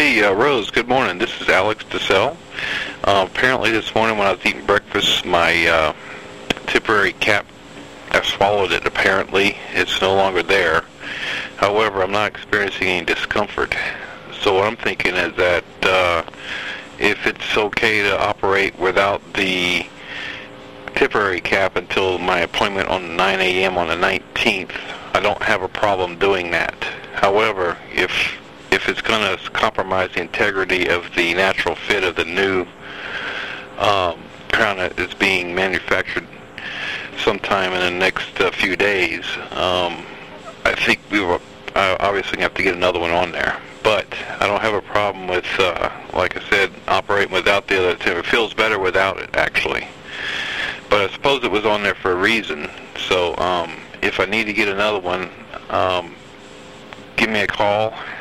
Hey, Rose, good morning. This is Alex DeSalle. Apparently this morning when I was eating breakfast, my temporary cap, I swallowed it apparently. It's no longer there. However, I'm not experiencing any discomfort. So what I'm thinking is that if it's okay to operate without the temporary cap until my appointment on 9 a.m. on the 19th, I don't have a problem doing that. However, if it's going to compromise the integrity of the natural fit of the new crown that is being manufactured sometime in the next few days, I think we will obviously have to get another one on there. But I don't have a problem with, like I said, operating without the other. It feels better without it, actually. But I suppose it was on there for a reason. So if I need to get another one, give me a call